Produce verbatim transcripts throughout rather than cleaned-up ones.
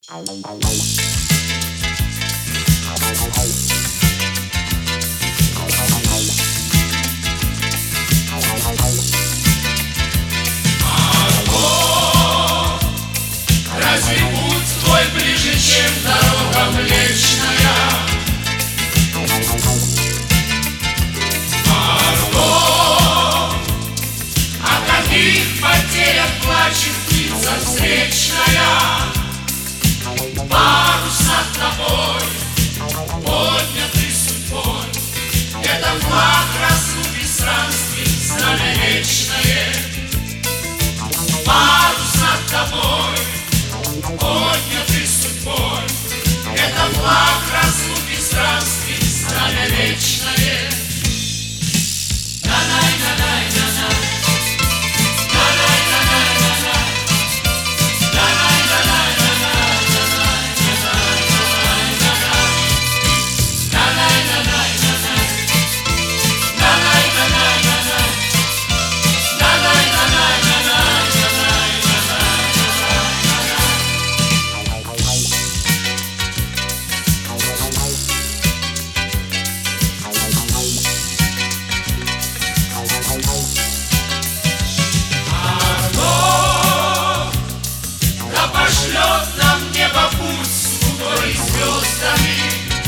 Разве путь твой ближе, чем дорога Млечная? Марго, о каких потерях плачет птица встречная? Парус над тобой, поднятый судьбой, это флаг разлуки странствий, знамя вечное. Парус над тобой, поднятый судьбой, это флаг разлуки странствий, знамя вечное. Пошлет нам небо путь с луной и звездами.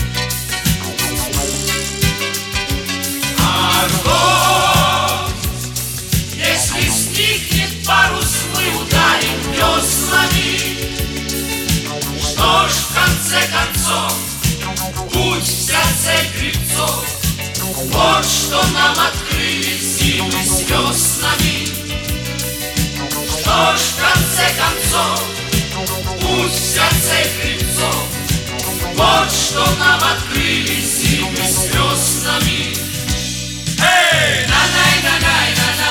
Марго, если сникнет парус, мы ударим веслами. Что ж, в конце концов, путь вся цель гребцов, вот что нам открыли зимы с веснами. Что ж, в конце концов, путь вся цель гребцов, вот что нам открыли зимы с веснами. Эй, на-най, на-най, на-най.